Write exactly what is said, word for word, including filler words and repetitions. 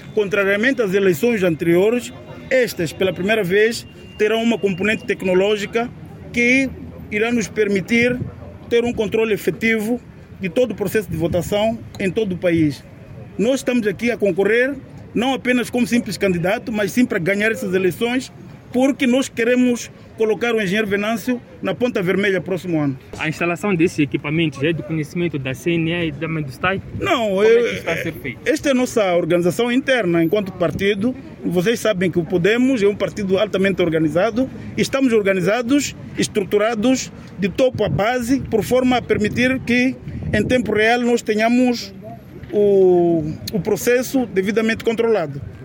contrariamente às eleições anteriores, estas, pela primeira vez, terão uma componente tecnológica que irá nos permitir ter um controle efetivo de todo o processo de votação em todo o país. Nós estamos aqui a concorrer, não apenas como simples candidato, mas sim para ganhar essas eleições, porque nós queremos colocar o engenheiro Venâncio na ponta vermelha próximo ano. A instalação desses equipamentos é do conhecimento da C N E e da Mendustai? Não, Como eu, é que está a ser feito? Esta é a nossa organização interna enquanto partido. Vocês sabem que o Podemos é um partido altamente organizado. Estamos organizados, estruturados de topo a base, por forma a permitir que em tempo real nós tenhamos o, o processo devidamente controlado.